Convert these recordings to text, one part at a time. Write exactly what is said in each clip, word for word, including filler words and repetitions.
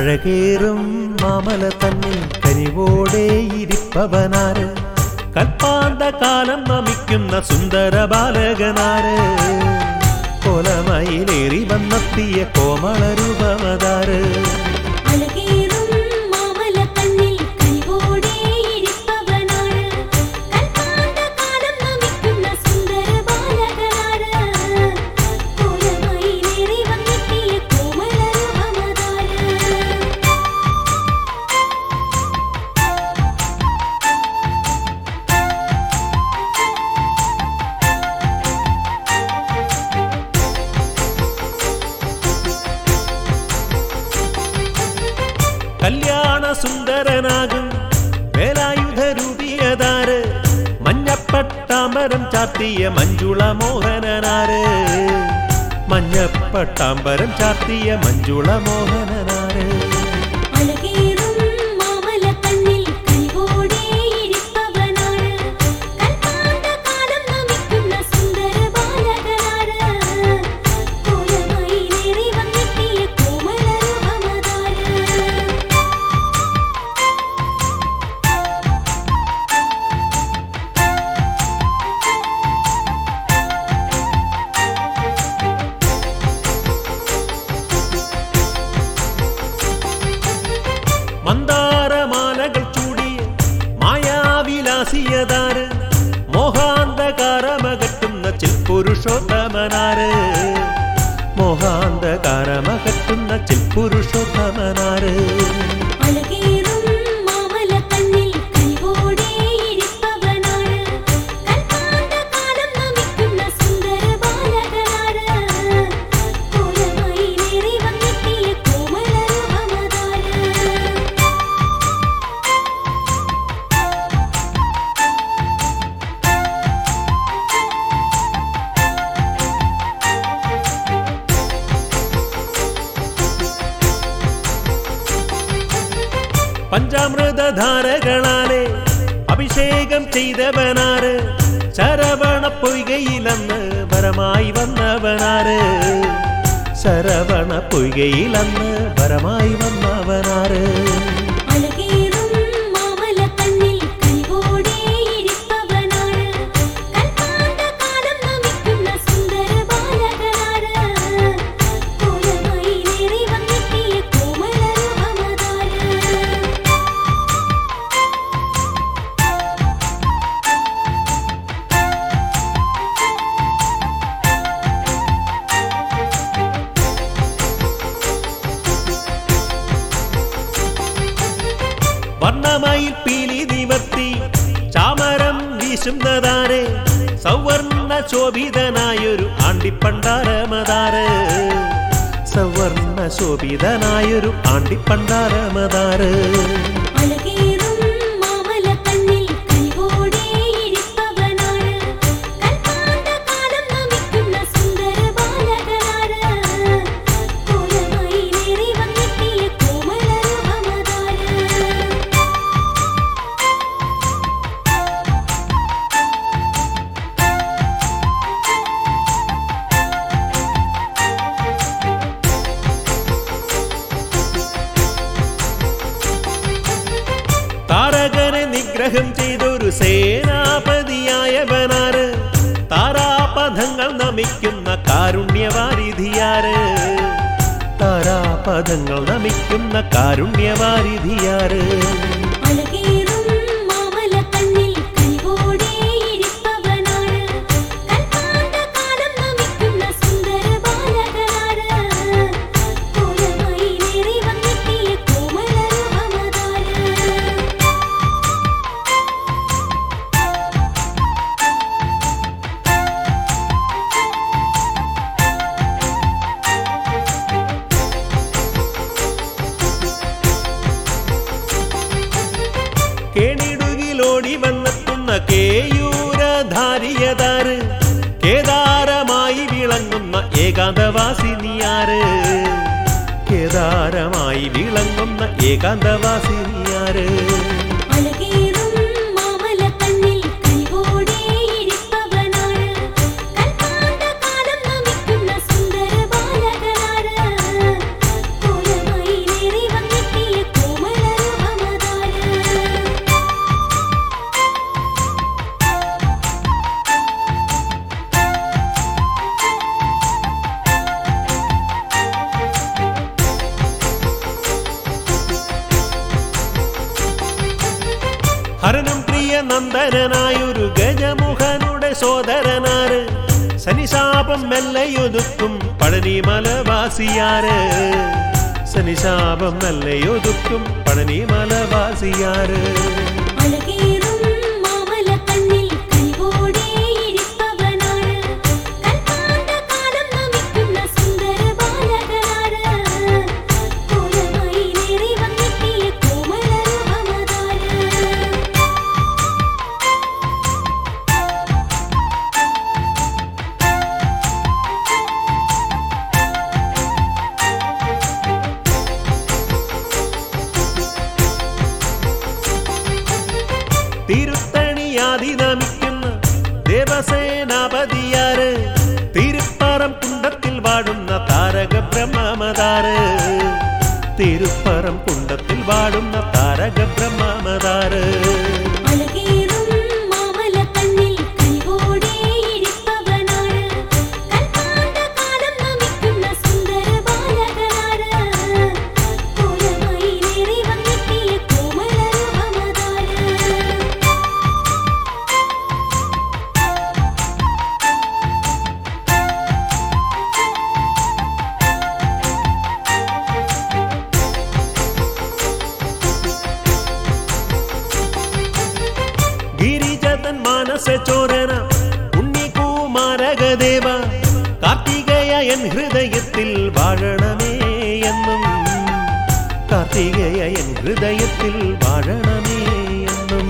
അഴകേറും മാമല തന്നിൽ കനിവോടെ ഇരിപ്പവനാര് കൽപ്പാന്ത കാലം നമിക്കുന്ന സുന്ദര ബാലകനാര് കോലമയിലേറി വന്നെത്തിയ കോമള രൂപമതാര് കല്യാണ സുന്ദരനാകും വേലായുധരൂപിയതാര് മഞ്ഞപ്പട്ടാമ്പരം ചാർത്തിയ മഞ്ജുള മോഹനനാര് മഞ്ഞപ്പട്ടാമ്പരം ചാർത്തിയ മഞ്ജുള മോഹനനാര് മന്ദാരമാലകൾ ചൂടിയ മായാവിലാസിയതാര് മോഹാന്തകാരമകറ്റുന്ന ചിൽപുരുഷോത്തമനാര് മോഹാന്തകാരമകറ്റുന്ന ചിൽപുരുഷോത്തമനാര് പഞ്ചാമൃതധാരകളാലെ അഭിഷേകം ചെയ്തവനാര് ശരവണ പൊയ്കയിലന്ന് വരമായി വന്നവനാര് ശരവണ പൊയ്കയിലന്ന് വരമായി വന്നവനാര് വർണ്ണമയിൽ പീലി നിവർത്തി ചാമരം വീശുന്നതാര് സൗവർണ ശോഭിതനായൊരു ആണ്ടിപ്പണ്ടാരമതാര് സൗവർണ ശോഭിതനായൊരു ആണ്ടിപ്പണ്ടാരമതാര് താരകനെ നിഗ്രഹം ചെയ്തൊരു സേനാപതിയായവനാര് താരാപഥങ്ങൾ നമിക്കുന്ന കാരുണ്യവാരിധിയാര് താരാപഥങ്ങൾ നമിക്കുന്ന കാരുണ്യവാരിധിയാര് കേണിടുകിലോടി വന്നെത്തുന്ന കേയൂരധാരിയതാര് കേദാരമായി വിളങ്ങുന്ന ഏകാന്തവാസിനിയാര് കേദാരമായി വിളങ്ങുന്ന ഏകാന്തവാസിനിയാര് സുന്ദര ബാലകനാര് കോലമയിലേറി വന്ന വാമനനായൊരു ഗജമുഖനുടെ സോദരനാര് ശനിശാപം മെല്ലയൊതുക്കും പഴനി മലവാസിയാര് ശനിശാപം മെല്ലയൊതുക്കും പഴനി മലവാസിയാര് തിരുത്തണിയാതി നമിക്കുന്ന ദേവസേനാപതിയാര് തിരുപ്പറം കുണ്ടത്തിൽ വാടുന്ന താരക ബ്രഹ്മമതാര് തിരുപ്പറം കുണ്ടത്തിൽ വാടുന്ന താരക ബ്രഹ്മമതാര് ഗിരിജതൻ മാനസ ചോരന ഉണ്ണികുമാരകദേവ കാർത്തികേയ എൻ ഹൃദയത്തിൽ വാഴണമേ എന്നും കാർത്തികേയ എൻ ഹൃദയത്തിൽ വാഴണമേ എന്നും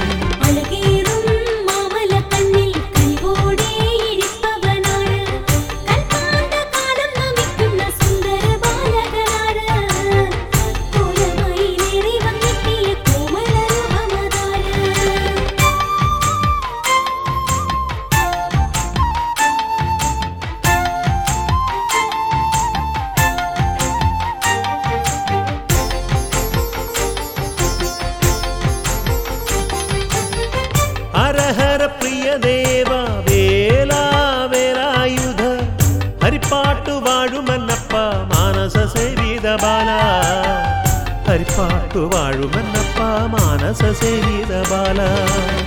ഹരഹര പ്രിയ ദേവ വേലാ വേലായുധ ഹരിപ്പാട്ടു വാഴുമന്നപ്പ മാനസ സേവിത ബാല ഹരിപ്പാട്ടു വാഴുമന്നപ്പ മാനസ സേവിത ബാല